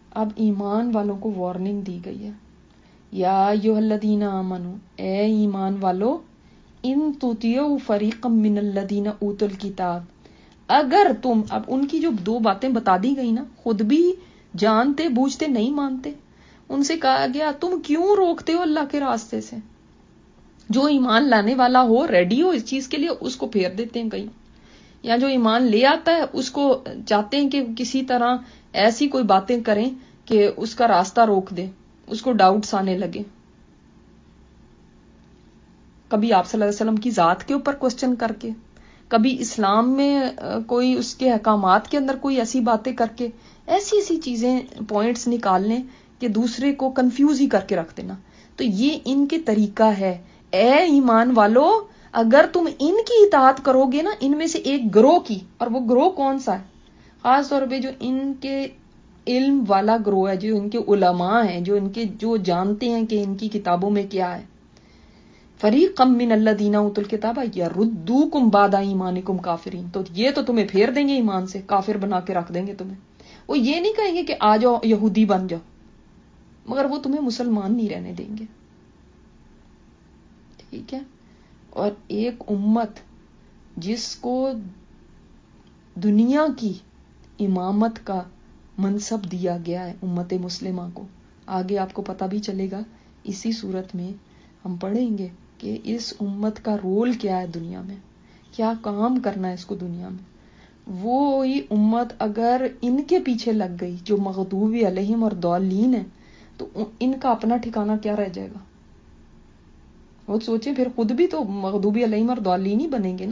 اب ایمان والوں کو وارننگ دی گئی ہے، یا ایھا الذین آمنو، اے ایمان والو، ان تطیعوا فریقا من الذین اوتوا الکتاب، اگر تم، اب ان کی جو دو باتیں بتا دی گئی نا، خود بھی جانتے بوجھتے نہیں مانتے، ان سے کہا گیا تم کیوں روکتے ہو اللہ کے راستے سے؟ جو ایمان لانے والا ہو، ریڈی ہو اس چیز کے لیے، اس کو پھیر دیتے ہیں کہیں، یا جو ایمان لے آتا ہے اس کو چاہتے ہیں کہ کسی طرح ایسی کوئی باتیں کریں کہ اس کا راستہ روک دے، اس کو ڈاؤٹس آنے لگے. کبھی آپ صلی اللہ علیہ وسلم کی ذات کے اوپر کوسچن کر کے، کبھی اسلام میں کوئی اس کے احکامات کے اندر کوئی ایسی باتیں کر کے، ایسی چیزیں پوائنٹس نکال لیں کہ دوسرے کو کنفیوز ہی کر کے رکھ دینا. تو یہ ان کے طریقہ ہے. اے ایمان والو، اگر تم ان کی اطاعت کرو گے نا، ان میں سے ایک گروہ کی، اور وہ گروہ کون سا ہے؟ خاص طور پہ جو ان کے علم والا گروہ ہے، جو ان کے علماء ہیں، جو جانتے ہیں کہ ان کی کتابوں میں کیا ہے. فریقا من الذین اوتوا الکتاب یردوکم بعد ایمانکم کافرین، تو یہ تو تمہیں پھیر دیں گے ایمان سے، کافر بنا کے رکھ دیں گے تمہیں. وہ یہ نہیں کہیں گے کہ آ جاؤ یہودی بن جاؤ، مگر وہ تمہیں مسلمان نہیں رہنے دیں گے. ٹھیک ہے. اور ایک امت جس کو دنیا کی امامت کا منصب دیا گیا ہے، امت مسلمہ کو، آگے آپ کو پتہ بھی چلے گا اسی صورت میں ہم پڑھیں گے کہ اس امت کا رول کیا ہے دنیا میں، کیا کام کرنا ہے اس کو دنیا میں. وہی امت اگر ان کے پیچھے لگ گئی جو مغضوب علیہم اور ضالین ہیں، تو ان کا اپنا ٹھکانہ کیا رہ جائے گا؟ وہ سوچیں، پھر خود بھی تو مغضوب علیہم اور ضالین ہی بنیں گے نا.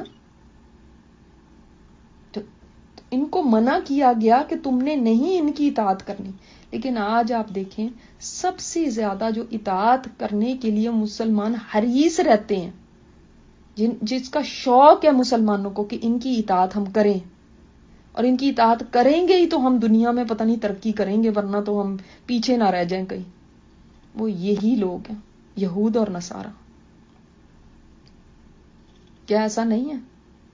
تو ان کو منع کیا گیا کہ تم نے نہیں ان کی اطاعت کرنی. لیکن آج آپ دیکھیں، سب سے زیادہ جو اطاعت کرنے کے لیے مسلمان حریص رہتے ہیں، جس کا شوق ہے مسلمانوں کو کہ ان کی اطاعت ہم کریں، اور ان کی اطاعت کریں گے ہی تو ہم دنیا میں پتہ نہیں ترقی کریں گے، ورنہ تو ہم پیچھے نہ رہ جائیں کہیں، وہ یہی لوگ ہیں، یہود اور نصارہ. کیا ایسا نہیں ہے؟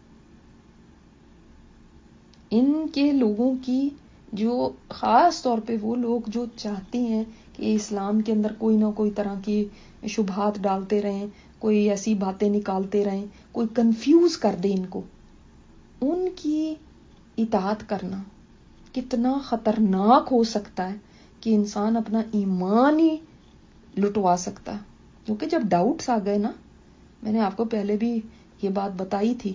ان کے لوگوں کی جو خاص طور پہ وہ لوگ جو چاہتے ہیں کہ اسلام کے اندر کوئی نہ کوئی طرح کی شبہات ڈالتے رہیں، کوئی ایسی باتیں نکالتے رہیں، کوئی کنفیوز کر دے ان کو، ان کی اطاعت کرنا کتنا خطرناک ہو سکتا ہے کہ انسان اپنا ایمان ہی لٹوا سکتا ہے. کیونکہ جب ڈاؤٹس آ گئے نا، میں نے آپ کو پہلے بھی یہ بات بتائی تھی،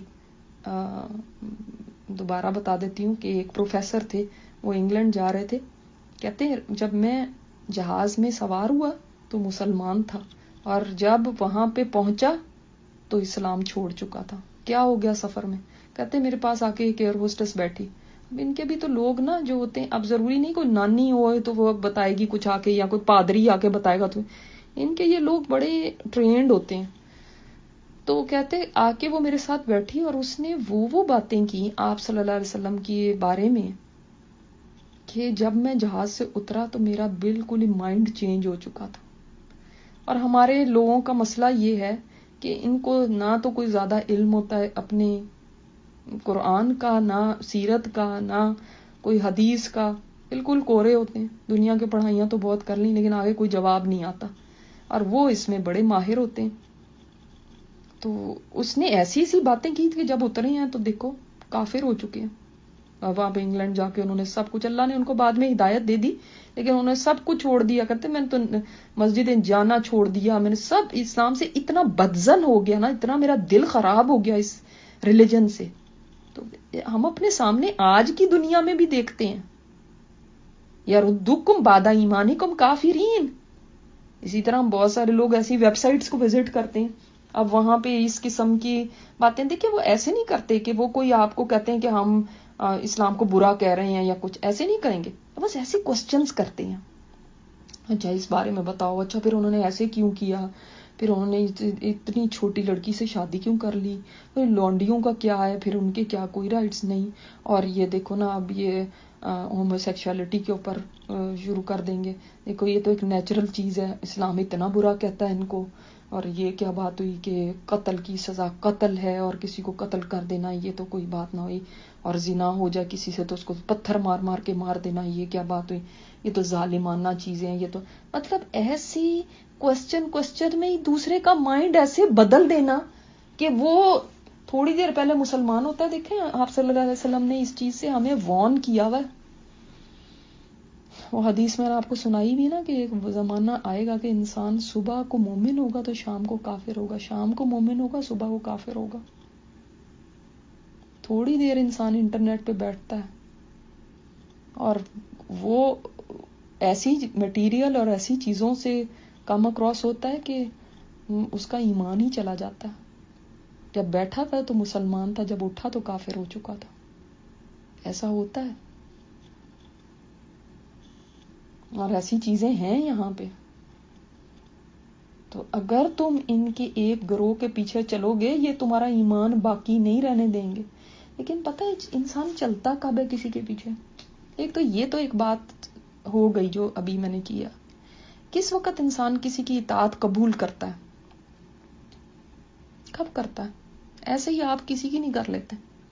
دوبارہ بتا دیتی ہوں کہ ایک پروفیسر تھے، وہ انگلینڈ جا رہے تھے، کہتے ہیں جب میں جہاز میں سوار ہوا تو مسلمان تھا، اور جب وہاں پہ پہنچا تو اسلام چھوڑ چکا تھا. کیا ہو گیا سفر میں؟ کہتے میرے پاس آ کے ایک ایئر ہوسٹس بیٹھی. اب ان کے بھی تو لوگ نا جو ہوتے ہیں، اب ضروری نہیں کوئی نانی ہوئے تو وہ بتائے گی کچھ آ کے، یا کوئی پادری آ کے بتائے گا، تو ان کے یہ لوگ بڑے ٹرینڈ ہوتے ہیں. تو کہتے آ کے وہ میرے ساتھ بیٹھی، اور اس نے وہ باتیں کی آپ صلی اللہ علیہ وسلم کے بارے میں کہ جب میں جہاز سے اترا تو میرا بالکل ہی مائنڈ چینج ہو چکا تھا. اور ہمارے لوگوں کا مسئلہ یہ ہے کہ ان کو نہ تو کوئی زیادہ علم ہوتا ہے اپنے قرآن کا، نہ سیرت کا، نہ کوئی حدیث کا، بالکل کورے ہوتے ہیں. دنیا کی پڑھائیاں تو بہت کر لیں لیکن آگے کوئی جواب نہیں آتا، اور وہ اس میں بڑے ماہر ہوتے ہیں. تو اس نے ایسی باتیں کی کہ جب اترے ہیں تو دیکھو کافر ہو چکے ہیں. وہاں پہ انگلینڈ جا کے انہوں نے سب کچھ، اللہ نے ان کو بعد میں ہدایت دے دی، لیکن انہوں نے سب کچھ چھوڑ دیا. کرتے میں نے تو مسجد جانا چھوڑ دیا، میں نے سب اسلام سے اتنا بدزن ہو گیا نا، اتنا میرا دل خراب ہو گیا اس ریلیجن سے. تو ہم اپنے سامنے آج کی دنیا میں بھی دیکھتے ہیں، یردوکم بعد ایمانکم کافرین. اسی طرح ہم بہت سارے لوگ ایسی ویب سائٹس کو وزٹ کرتے ہیں، اب وہاں پہ اس قسم کی باتیں دیکھیں. وہ ایسے نہیں کرتے کہ وہ کوئی آپ کو کہتے ہیں کہ ہم اسلام کو برا کہہ رہے ہیں یا کچھ، ایسے نہیں کہیں گے. بس ایسے کوسچنز کرتے ہیں، اچھا اس بارے میں بتاؤ، اچھا پھر انہوں نے ایسے کیوں کیا، پھر انہوں نے اتنی چھوٹی لڑکی سے شادی کیوں کر لی، پھر لونڈیوں کا کیا ہے، پھر ان کے کیا کوئی رائٹس نہیں. اور یہ دیکھو نا اب یہ ہوموسیکشوالٹی کے اوپر شروع کر دیں گے. دیکھو یہ تو ایک نیچرل چیز ہے, اسلام اتنا برا کہتا ہے ان کو, اور یہ کیا بات ہوئی کہ قتل کی سزا قتل ہے اور کسی کو قتل کر دینا یہ تو کوئی بات نہ ہوئی, اور زنا ہو جائے کسی سے تو اس کو پتھر مار مار کے مار دینا یہ کیا بات ہوئی, یہ تو ظالمانہ چیزیں ہیں. یہ تو مطلب ایسی کوسچن میں دوسرے کا مائنڈ ایسے بدل دینا کہ وہ تھوڑی دیر پہلے مسلمان ہوتا ہے. دیکھیں آپ صلی اللہ علیہ وسلم نے اس چیز سے ہمیں وارن کیا ہوا ہے. وہ حدیث میں نے آپ کو سنائی بھی نا کہ ایک زمانہ آئے گا کہ انسان صبح کو مومن ہوگا تو شام کو کافر ہوگا, شام کو مومن ہوگا صبح کو کافر ہوگا. تھوڑی دیر انسان انٹرنیٹ پہ بیٹھتا ہے اور وہ ایسی مٹیریل اور ایسی چیزوں سے کم اکراس ہوتا ہے کہ اس کا ایمان ہی چلا جاتا ہے. جب بیٹھا تھا تو مسلمان تھا, جب اٹھا تو کافر ہو چکا تھا. ایسا ہوتا ہے اور ایسی چیزیں ہیں یہاں پہ. تو اگر تم ان کے ایک گروہ کے پیچھے چلو گے یہ تمہارا ایمان باقی نہیں رہنے دیں گے. لیکن پتہ ہے انسان چلتا کب ہے کسی کے پیچھے؟ ایک تو یہ تو ایک بات ہو گئی جو ابھی میں نے کیا. کس وقت انسان کسی کی اطاعت قبول کرتا ہے؟ کب کرتا ہے؟ ایسے ہی آپ کسی کی نہیں کر لیتے.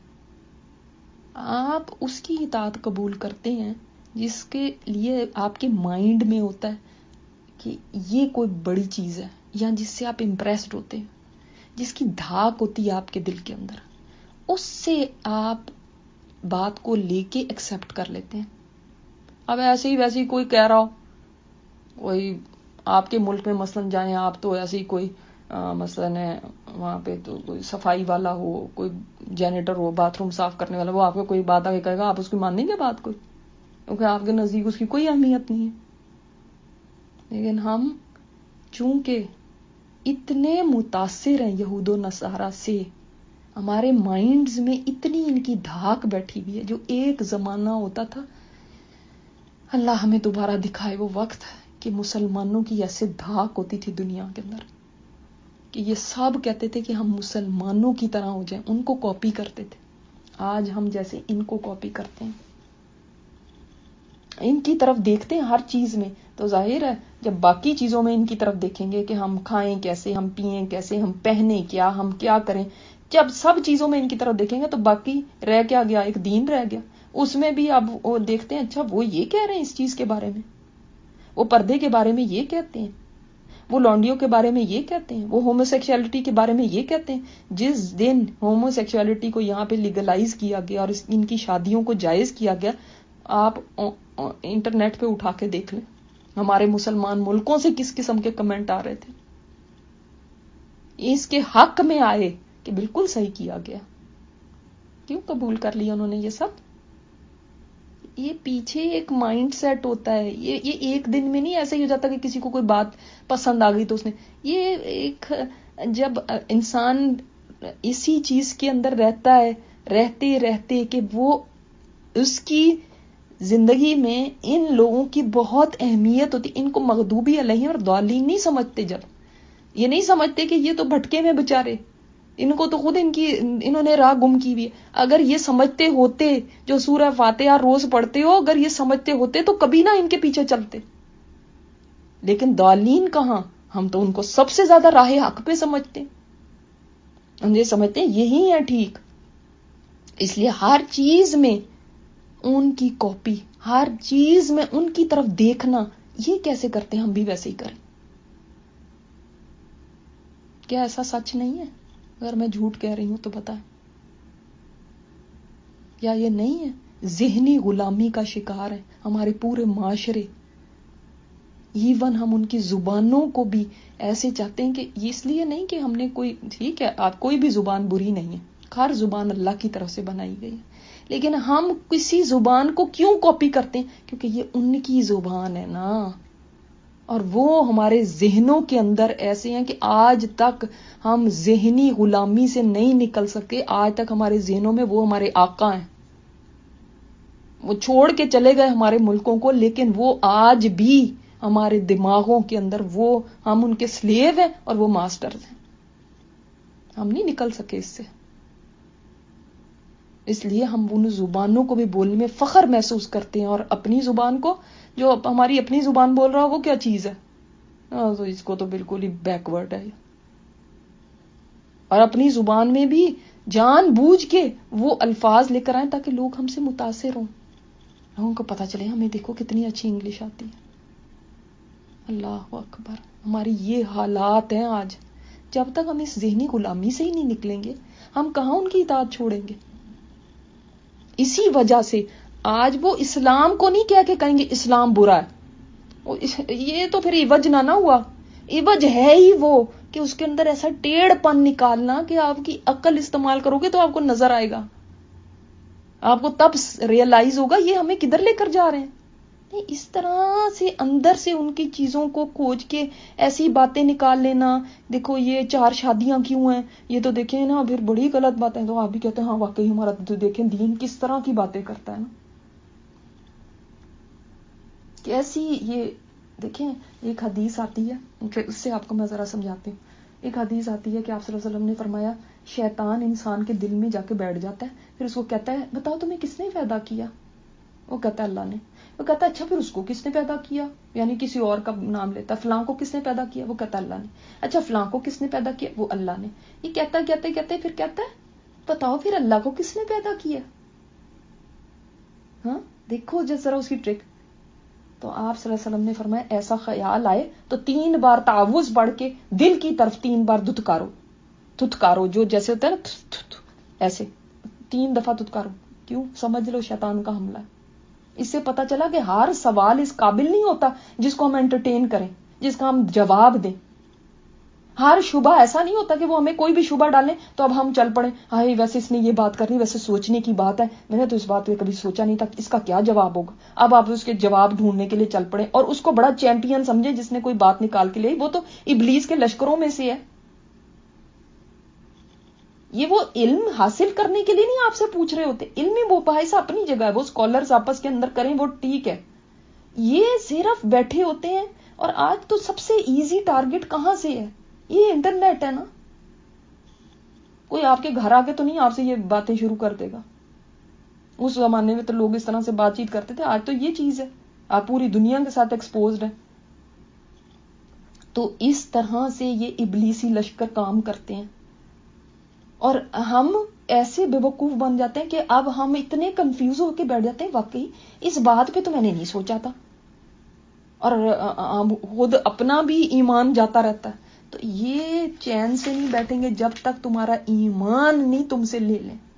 آپ اس کی اطاعت قبول کرتے ہیں جس کے لیے آپ کے مائنڈ میں ہوتا ہے کہ یہ کوئی بڑی چیز ہے, یا جس سے آپ امپریسڈ ہوتے ہیں, جس کی دھاک ہوتی ہے آپ کے دل کے اندر, اس سے آپ بات کو لے کے ایکسپٹ کر لیتے ہیں. اب ایسے ہی ویسے ہی کوئی کہہ رہا ہو, کوئی آپ کے ملک میں مثلاً جائیں آپ تو ایسے ہی کوئی مثلاً وہاں پہ تو کوئی صفائی والا ہو, کوئی جینیٹر ہو, باتھ روم صاف کرنے والا, وہ آپ کو کوئی بات آگے کہے گا, آپ اس کو مانیں گے بات کوئی؟ کیونکہ آپ کے نزدیک اس کی کوئی اہمیت نہیں ہے. لیکن ہم چونکہ اتنے متاثر ہیں یہود و نصارہ سے, ہمارے مائنڈز میں اتنی ان کی دھاک بیٹھی ہوئی ہے. جو ایک زمانہ ہوتا تھا, اللہ ہمیں دوبارہ دکھائے وہ وقت کہ مسلمانوں کی ایسے دھاک ہوتی تھی دنیا کے اندر کہ یہ سب کہتے تھے کہ ہم مسلمانوں کی طرح ہو جائیں, ان کو کاپی کرتے تھے. آج ہم جیسے ان کو کاپی کرتے ہیں, ان کی طرف دیکھتے ہیں ہر چیز میں, تو ظاہر ہے جب باقی چیزوں میں ان کی طرف دیکھیں گے کہ ہم کھائیں کیسے, ہم پئیں کیسے, ہم پہنیں کیا, ہم کیا کریں, جب سب چیزوں میں ان کی طرف دیکھیں گے تو باقی رہ کیا گیا؟ ایک دین رہ گیا. اس میں بھی اب وہ دیکھتے ہیں اچھا وہ یہ کہہ رہے ہیں اس چیز کے بارے میں, وہ پردے کے بارے میں یہ کہتے ہیں, وہ لانڈیوں کے بارے میں یہ کہتے ہیں, وہ ہوموسیکشوالٹی کے بارے میں یہ کہتے ہیں. جس دن ہوموسیکشوالٹی کو یہاں پہ لیگلائز کیا گیا اور ان کی شادیوں کو جائز کیا گیا, آپ انٹرنیٹ پہ اٹھا کے دیکھ لیں ہمارے مسلمان ملکوں سے کس قسم کے کمنٹ آ رہے تھے. اس کے حق میں آئے کہ بالکل صحیح کیا گیا. کیوں قبول کر لیا انہوں نے یہ سب؟ یہ پیچھے ایک مائنڈ سیٹ ہوتا ہے. یہ ایک دن میں نہیں ایسا ہی ہو جاتا کہ کسی کو کوئی بات پسند آ گئی تو اس نے, یہ ایک جب انسان اسی چیز کے اندر رہتا ہے رہتے رہتے کہ وہ اس کی زندگی میں ان لوگوں کی بہت اہمیت ہوتی. ان کو مغضوبی علیہم اور ضالین نہیں سمجھتے. جب یہ نہیں سمجھتے کہ یہ تو بھٹکے میں بےچارے, ان کو تو خود انہوں نے راہ گم کی ہوئی. اگر یہ سمجھتے ہوتے, جو سورہ فاتحہ روز پڑھتے ہو, اگر یہ سمجھتے ہوتے تو کبھی نہ ان کے پیچھے چلتے. لیکن ضالین کہاں, ہم تو ان کو سب سے زیادہ راہ حق پہ سمجھتے ہیں. ہم یہ سمجھتے ہیں یہی ہے ٹھیک. اس لیے ہر چیز میں ان کی کاپی, ہر چیز میں ان کی طرف دیکھنا. یہ کیسے کرتے ہیں, ہم بھی ویسے ہی کریں. کیا ایسا سچ نہیں ہے؟ اگر میں جھوٹ کہہ رہی ہوں تو بتائیں. کیا یہ نہیں ہے ذہنی غلامی کا شکار ہے ہمارے پورے معاشرے؟ ایون ہم ان کی زبانوں کو بھی ایسے چاہتے ہیں کہ اس لیے نہیں کہ ہم نے کوئی, ٹھیک ہے آپ کوئی بھی زبان بری نہیں ہے, ہر زبان اللہ کی طرف سے بنائی گئی ہے, لیکن ہم کسی زبان کو کیوں کاپی کرتے ہیں؟ کیونکہ یہ ان کی زبان ہے نا, اور وہ ہمارے ذہنوں کے اندر ایسے ہیں کہ آج تک ہم ذہنی غلامی سے نہیں نکل سکے. آج تک ہمارے ذہنوں میں وہ ہمارے آقا ہیں, وہ چھوڑ کے چلے گئے ہمارے ملکوں کو, لیکن وہ آج بھی ہمارے دماغوں کے اندر وہ, ہم ان کے سلیو ہیں اور وہ ماسٹرز ہیں. ہم نہیں نکل سکے اس سے. اس لیے ہم ان زبانوں کو بھی بولنے میں فخر محسوس کرتے ہیں، اور اپنی زبان کو، جو ہماری اپنی زبان بول رہا ہو وہ کیا چیز ہے، تو اس کو تو بالکل ہی بیکورڈ ہے. اور اپنی زبان میں بھی جان بوجھ کے وہ الفاظ لے کر آئیں تاکہ لوگ ہم سے متاثر ہوں، لوگوں کو پتا چلے ہمیں دیکھو کتنی اچھی انگلش آتی ہے. اللہ اکبر. ہماری یہ حالات ہیں آج. جب تک ہم اس ذہنی غلامی سے ہی نہیں نکلیں گے ہم کہاں ان کی اطاعت چھوڑیں گے. اسی وجہ سے آج وہ اسلام کو نہیں کہہ کے کہیں گے اسلام برا ہے، یہ تو پھر عوج نہ ہوا. عوج ہے ہی وہ کہ اس کے اندر ایسا ٹیڑھ پن نکالنا کہ آپ کی عقل استعمال کرو گے تو آپ کو نظر آئے گا، آپ کو تب ریئلائز ہوگا یہ ہمیں کدھر لے کر جا رہے ہیں. اس طرح سے اندر سے ان کی چیزوں کو کھوج کے ایسی باتیں نکال لینا. دیکھو یہ 4 شادیاں کیوں ہیں، یہ تو دیکھیں نا پھر بڑی غلط بات ہے. تو آپ بھی کہتے ہیں ہاں واقعی ہمارا تو دیکھیں دین کس طرح کی باتیں کرتا ہے نا. کیسی یہ دیکھیں، ایک حدیث آتی ہے، اس سے آپ کو میں ذرا سمجھاتی ہوں. ایک حدیث آتی ہے کہ آپ صلی اللہ علیہ وسلم نے فرمایا شیطان انسان کے دل میں جا کے بیٹھ جاتا ہے، پھر اس کو کہتا ہے بتاؤ تمہیں کس نے پیدا کیا؟ وہ کہتا ہے اللہ نے. وہ کہتا ہے اچھا پھر اس کو کس نے پیدا کیا؟ یعنی کسی اور کا نام لیتا ہے، فلاں کو کس نے پیدا کیا؟ وہ کہتا ہے اللہ نے. اچھا فلاں کو کس نے پیدا کیا؟ وہ اللہ نے. یہ کہتے پھر کہتا ہے بتاؤ پھر اللہ کو کس نے پیدا کیا؟ ہاں دیکھو ذرا اس کی ٹرک. تو آپ صلی اللہ علیہ وسلم نے فرمایا ایسا خیال آئے تو 3 بار تعوذ پڑھ کے دل کی طرف 3 بار دھتکارو، جو جیسے ہوتا ہے نا ایسے 3 دفعہ دھتکارو. کیوں؟ سمجھ لو شیطان کا حملہ ہے. اس سے پتا چلا کہ ہر سوال اس قابل نہیں ہوتا جس کو ہم انٹرٹین کریں، جس کا ہم جواب دیں. ہر شبہ ایسا نہیں ہوتا کہ وہ ہمیں کوئی بھی شبہ ڈالیں تو اب ہم چل پڑیں ہاں ویسے اس نے یہ بات کرنی، ویسے سوچنے کی بات ہے، میں نے تو اس بات پہ کبھی سوچا نہیں تھا اس کا کیا جواب ہوگا. اب آپ اس کے جواب ڈھونڈنے کے لیے چل پڑیں اور اس کو بڑا چیمپئن سمجھیں جس نے کوئی بات نکال کے لی. وہ تو ابلیس کے لشکروں میں سے ہے. یہ وہ علم حاصل کرنے کے لیے نہیں آپ سے پوچھ رہے ہوتے. علم مباحثہ اپنی جگہ ہے، وہ اسکالرز آپس کے اندر کریں وہ ٹھیک ہے. یہ صرف بیٹھے ہوتے ہیں. اور آج تو سب سے ایزی ٹارگٹ کہاں سے ہے؟ یہ انٹرنیٹ ہے نا. کوئی آپ کے گھر آ کے تو نہیں آپ سے یہ باتیں شروع کر دے گا. اس زمانے میں تو لوگ اس طرح سے بات چیت کرتے تھے، آج تو یہ چیز ہے آپ پوری دنیا کے ساتھ ایکسپوزڈ ہیں. تو اس طرح سے یہ ابلیسی لشکر کام کرتے ہیں اور ہم ایسے بے وقوف بن جاتے ہیں کہ اب ہم اتنے کنفیوز ہو کے بیٹھ جاتے ہیں واقعی اس بات پہ تو میں نے نہیں سوچا تھا. اور خود اپنا بھی ایمان جاتا رہتا ہے. تو یہ چین سے نہیں بیٹھیں گے جب تک تمہارا ایمان نہیں تم سے لے لیں.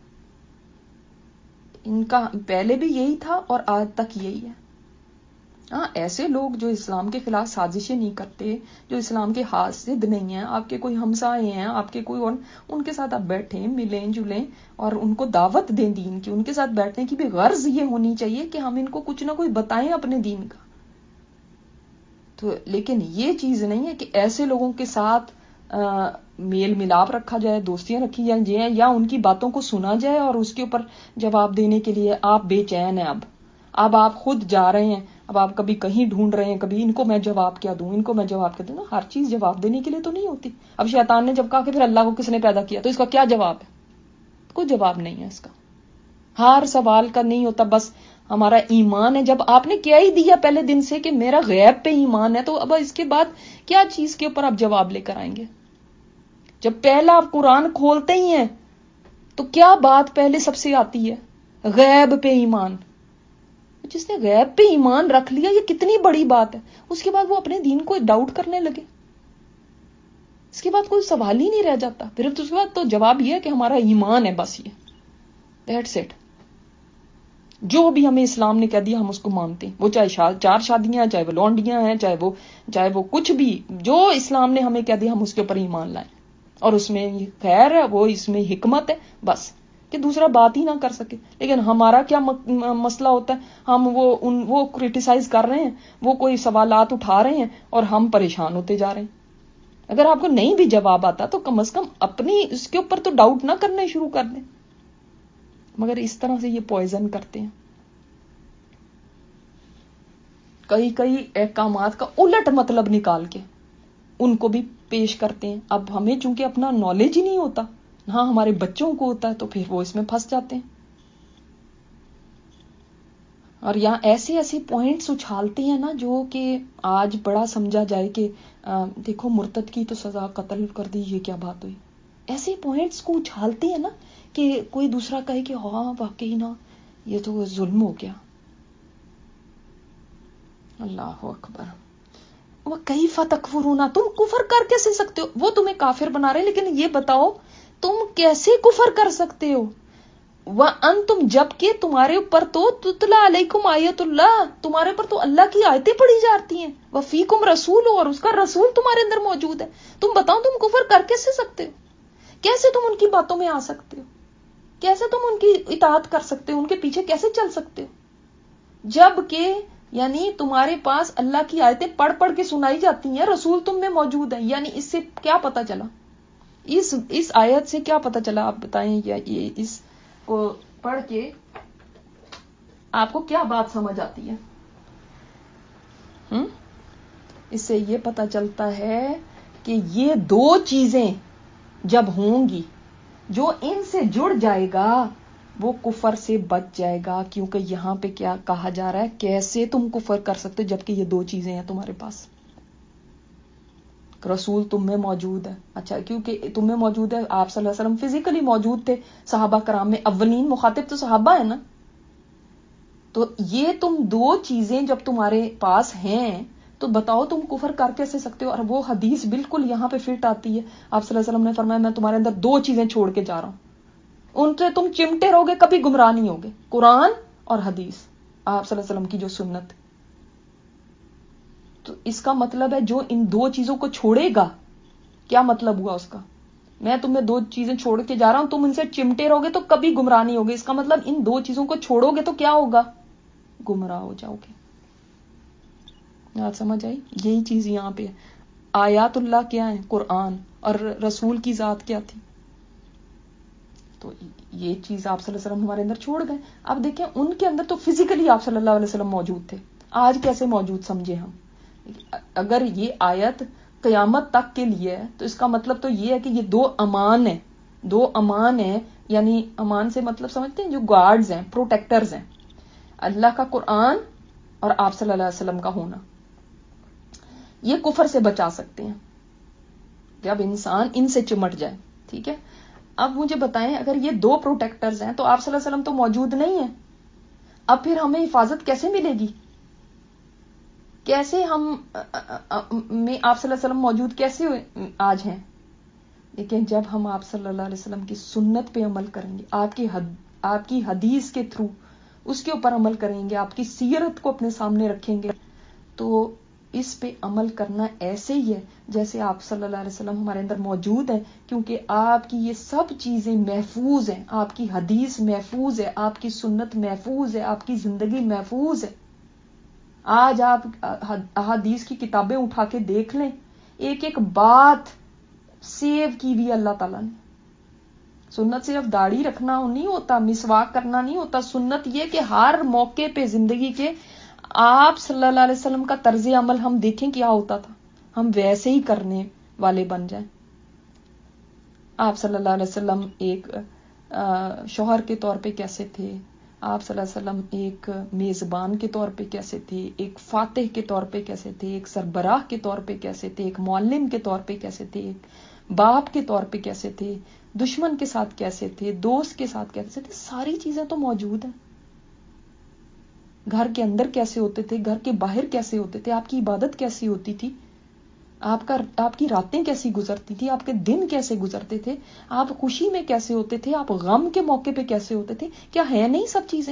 ان کا پہلے بھی یہی تھا اور آج تک یہی ہے. ہاں ایسے لوگ جو اسلام کے خلاف سازشیں نہیں کرتے، جو اسلام کے حاسد نہیں ہیں، آپ کے کوئی ہمسائے ہیں، آپ کے کوئی اور، ان کے ساتھ آپ بیٹھیں ملیں جلیں اور ان کو دعوت دیں دین کی. ان کے ساتھ بیٹھنے کی بھی غرض یہ ہونی چاہیے کہ ہم ان کو کچھ نہ کچھ بتائیں اپنے دین کا. تو لیکن یہ چیز نہیں ہے کہ ایسے لوگوں کے ساتھ میل ملاپ رکھا جائے، دوستیاں رکھی جائیں یا ان کی باتوں کو سنا جائے اور اس کے اوپر جواب دینے کے لیے آپ بے چین ہیں. اب آپ خود جا رہے ہیں، اب آپ کبھی کہیں ڈھونڈ رہے ہیں، کبھی ان کو میں جواب کیا دوں، ان کو میں جواب کیا دوں. ہر چیز جواب دینے کے لیے تو نہیں ہوتی. اب شیطان نے جب کہا کہ پھر اللہ کو کس نے پیدا کیا تو اس کا کیا جواب ہے؟ کوئی جواب نہیں ہے اس کا. ہر سوال کا نہیں ہوتا. بس ہمارا ایمان ہے. جب آپ نے کیا ہی دیا پہلے دن سے کہ میرا غیب پہ ایمان ہے، تو اب اس کے بعد کیا چیز کے اوپر آپ جواب لے کر آئیں گے؟ جب پہلا آپ قرآن کھولتے ہی ہیں تو کیا بات پہلے سب سے آتی ہے؟ غیب پہ ایمان. جس نے غیب پہ ایمان رکھ لیا یہ کتنی بڑی بات ہے. اس کے بعد وہ اپنے دین کو ڈاؤٹ کرنے لگے، اس کے بعد کوئی سوال ہی نہیں رہ جاتا. پھر اس کے بعد تو جواب یہ ہے کہ ہمارا ایمان ہے، بس یہ دیٹس اٹ. جو بھی ہمیں اسلام نے کہہ دیا ہم اس کو مانتے ہیں، وہ چاہے 4 شادیاں ہیں، چاہے وہ لونڈیاں ہیں، چاہے وہ کچھ بھی، جو اسلام نے ہمیں کہہ دیا ہم اس کے اوپر ایمان لائیں. اور اس میں یہ خیر ہے، وہ اس میں حکمت ہے، بس کہ دوسرا بات ہی نہ کر سکے. لیکن ہمارا کیا مسئلہ ہوتا ہے؟ ہم وہ کرٹیسائز کر رہے ہیں، وہ کوئی سوالات اٹھا رہے ہیں اور ہم پریشان ہوتے جا رہے ہیں. اگر آپ کو نہیں بھی جواب آتا تو کم از کم اپنی اس کے اوپر تو ڈاؤٹ نہ کرنے شروع کر دیں. مگر اس طرح سے یہ پوائزن کرتے ہیں. کئی احکامات کا الٹ مطلب نکال کے ان کو بھی پیش کرتے ہیں. اب ہمیں چونکہ اپنا نالج ہی نہیں ہوتا، ہاں ہمارے بچوں کو ہوتا ہے، تو پھر وہ اس میں پھنس جاتے ہیں. اور یہاں ایسے ایسے پوائنٹس اچھالتے ہیں نا جو کہ آج بڑا سمجھا جائے کہ دیکھو مرتد کی تو سزا قتل کر دی، یہ کیا بات ہوئی. ایسے پوائنٹس کو اچھالتے ہیں نا کہ کوئی دوسرا کہے کہ ہاں واقعی نا یہ تو ظلم ہو گیا. اللہ اکبر. وَكَيْفَ تَكْفُرُونَ، تم کفر کر کیسے سکتے ہو؟ وہ تمہیں کافر بنا رہے، لیکن یہ بتاؤ تم کیسے کفر کر سکتے ہو؟ وَأَنْتُمْ، جبکہ تمہارے اوپر تو تُتْلَىٰ عَلَيْكُمْ آیَاتُ اللَّہ، تمہارے اوپر تو اللہ کی آیتیں پڑھی جاتی ہیں. وَفِيكُمْ رَسُولُ، اور اس کا رسول تمہارے اندر موجود ہے. تم بتاؤ تم کفر کر کیسے سکتے ہو؟ کیسے تم ان کی باتوں میں آ سکتے ہو؟ کیسے تم ان کی اطاعت کر سکتے ہو؟ ان کے پیچھے کیسے چل سکتے ہو؟ جبکہ یعنی تمہارے پاس اللہ کی آیتیں پڑھ پڑھ کے سنائی جاتی ہیں، رسول تم میں موجود ہے. یعنی اس سے کیا پتا چلا؟ اس آیت سے کیا پتا چلا؟ آپ بتائیں. یا اس کو پڑھ کے آپ کو کیا بات سمجھ آتی ہے؟ اس سے یہ پتا چلتا ہے کہ یہ دو چیزیں جب ہوں گی، جو ان سے جڑ جائے گا وہ کفر سے بچ جائے گا. کیونکہ یہاں پہ کیا کہا جا رہا ہے، کیسے تم کفر کر سکتے جبکہ یہ دو چیزیں ہیں تمہارے پاس. رسول تم میں موجود ہے. اچھا، کیونکہ تم میں موجود ہے، آپ صلی اللہ علیہ وسلم فزیکلی موجود تھے صحابہ کرام میں، اولین مخاطب تو صحابہ ہے نا. تو یہ تم دو چیزیں جب تمہارے پاس ہیں تو بتاؤ تم کفر کر کیسے سکتے ہو؟ اور وہ حدیث بالکل یہاں پہ فٹ آتی ہے. آپ صلی اللہ علیہ وسلم نے فرمایا میں تمہارے اندر دو چیزیں چھوڑ کے جا رہا ہوں، ان سے تم چمٹے رہو گے، کبھی گمراہ نہیں ہوگے. قرآن اور حدیث، آپ صلی اللہ علیہ وسلم کی جو سنت. تو اس کا مطلب ہے جو ان دو چیزوں کو چھوڑے گا، کیا مطلب ہوا اس کا؟ میں تمہیں دو چیزیں چھوڑ کے جا رہا ہوں، تم ان سے چمٹے رہو گے تو کبھی گمراہ نہیں ہوگے. اس کا مطلب ان دو چیزوں کو چھوڑو گے تو کیا ہوگا؟ گمراہ ہو جاؤ گے. آپ سمجھ آئی؟ یہی چیز یہاں پہ ہے. آیات اللہ کیا ہے؟ قرآن. اور رسول کی ذات کیا تھی؟ تو یہ چیز آپ صلی اللہ علیہ وسلم ہمارے اندر چھوڑ گئے. اب دیکھیں ان کے اندر تو فزیکلی آپ صلی اللہ علیہ وسلم موجود تھے، آج کیسے موجود سمجھے ہم؟ اگر یہ آیت قیامت تک کے لیے ہے تو اس کا مطلب تو یہ ہے کہ یہ دو امان ہیں. دو امان ہیں، یعنی امان سے مطلب سمجھتے ہیں جو گارڈز ہیں، پروٹیکٹرز ہیں. اللہ کا قرآن اور آپ صلی اللہ علیہ وسلم کا ہونا، یہ کفر سے بچا سکتے ہیں جب انسان ان سے چمٹ جائے. ٹھیک ہے، اب مجھے بتائیں اگر یہ دو پروٹیکٹرز ہیں تو آپ صلی اللہ علیہ وسلم تو موجود نہیں ہیں، اب پھر ہمیں حفاظت کیسے ملے گی؟ کیسے ہم میں آپ صلی اللہ علیہ وسلم موجود کیسے آج ہیں؟ لیکن جب ہم آپ صلی اللہ علیہ وسلم کی سنت پہ عمل کریں گے، آپ کی حدیث کے تھرو اس کے اوپر عمل کریں گے، آپ کی سیرت کو اپنے سامنے رکھیں گے، تو اس پہ عمل کرنا ایسے ہی ہے جیسے آپ صلی اللہ علیہ وسلم ہمارے اندر موجود ہیں. کیونکہ آپ کی یہ سب چیزیں محفوظ ہیں، آپ کی حدیث محفوظ ہے، آپ کی سنت محفوظ ہے، آپ کی زندگی محفوظ ہے. آج آپ احادیث کی کتابیں اٹھا کے دیکھ لیں، ایک ایک بات سیو کی بھی اللہ تعالیٰ نے. سنت صرف داڑھی رکھنا نہیں ہوتا، مسواک کرنا نہیں ہوتا. سنت یہ کہ ہر موقع پہ زندگی کے آپ صلی اللہ علیہ وسلم کا طرز عمل ہم دیکھیں کیا ہوتا تھا، ہم ویسے ہی کرنے والے بن جائیں. آپ صلی اللہ علیہ وسلم ایک شوہر کے طور پہ کیسے تھے، آپ صلی اللہ علیہ وسلم ایک میزبان کے طور پہ کیسے تھے، ایک فاتح کے طور پہ کیسے تھے، ایک سربراہ کے طور پہ کیسے تھے، ایک معلم کے طور پہ کیسے تھے، ایک باپ کے طور پہ کیسے تھے، دشمن کے ساتھ کیسے تھے، دوست کے ساتھ کیسے تھے. ساری چیزیں تو موجود ہیں. گھر کے اندر کیسے ہوتے تھے، گھر کے باہر کیسے ہوتے تھے، آپ کی عبادت کیسی ہوتی تھی، آپ کی راتیں کیسی گزرتی تھی، آپ کے دن کیسے گزرتے تھے، آپ خوشی میں کیسے ہوتے تھے، آپ غم کے موقع پہ کیسے ہوتے تھے. کیا ہے نہیں سب چیزیں؟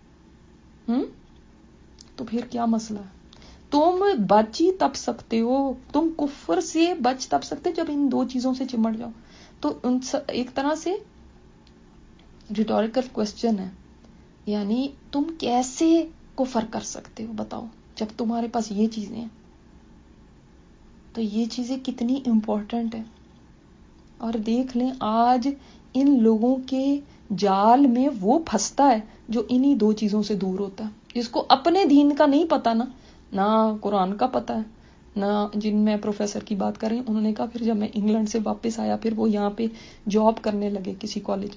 تو پھر کیا مسئلہ ہے؟ تم بچ ہی تب سکتے ہو، تم کفر سے بچ تب سکتے جب ان دو چیزوں سے چمٹ جاؤ. تو ایک طرح سے ریٹوریکل کوسچن ہے، یعنی تم کیسے کفر کر سکتے ہو بتاؤ جب تمہارے پاس یہ چیزیں ہیں. تو یہ چیزیں کتنی امپورٹنٹ ہیں. اور دیکھ لیں آج ان لوگوں کے جال میں وہ پھنستا ہے جو انہی دو چیزوں سے دور ہوتا ہے، جس کو اپنے دین کا نہیں پتا، نہ قرآن کا پتا ہے، نہ جن میں پروفیسر کی بات کر رہی ہوں، انہوں نے کہا پھر جب میں انگلینڈ سے واپس آیا، پھر وہ یہاں پہ جاب کرنے لگے کسی کالج میں،